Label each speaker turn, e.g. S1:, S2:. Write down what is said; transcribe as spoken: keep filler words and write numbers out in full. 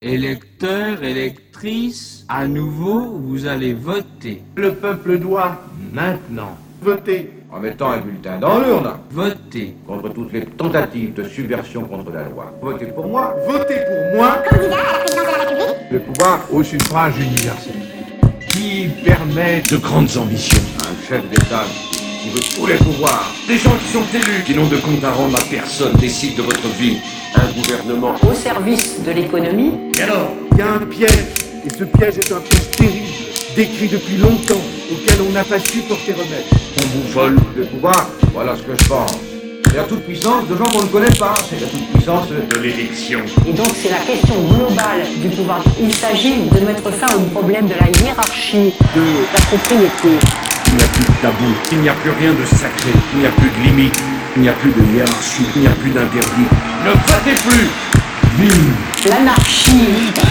S1: Électeurs, électrices, à nouveau, vous allez voter.
S2: Le peuple doit, maintenant, voter.
S3: En mettant un bulletin dans l'urne.
S1: Voter.
S3: Contre toutes les tentatives de subversion contre la loi. Votez pour moi.
S2: Votez pour moi.
S4: Candidat à la présidence de la République.
S3: Le pouvoir au suffrage universel.
S2: Qui permet
S5: de grandes ambitions.
S3: Un chef d'État qui veut tous les pouvoirs.
S5: Des gens qui sont élus, qui n'ont de compte à rendre à personne, décident de votre vie.
S6: Un gouvernement au service de l'économie.
S5: Et alors?
S2: Il y a un piège, et ce piège est un piège terrible, décrit depuis longtemps, auquel on n'a pas su porter remède.
S5: On vous vole
S3: le pouvoir, voilà ce que je pense. C'est la toute-puissance de gens qu'on ne connaît pas, c'est la toute-puissance
S5: de l'élection.
S6: Et donc c'est la question globale du pouvoir. Il s'agit de mettre fin au problème de la hiérarchie, de la propriété.
S5: Il n'y a plus de tabou, il n'y a plus rien de sacré, il n'y a plus de limite, il n'y a plus de hiérarchie, il n'y a plus d'interdit. Ne votez plus!
S6: Vive l'anarchie!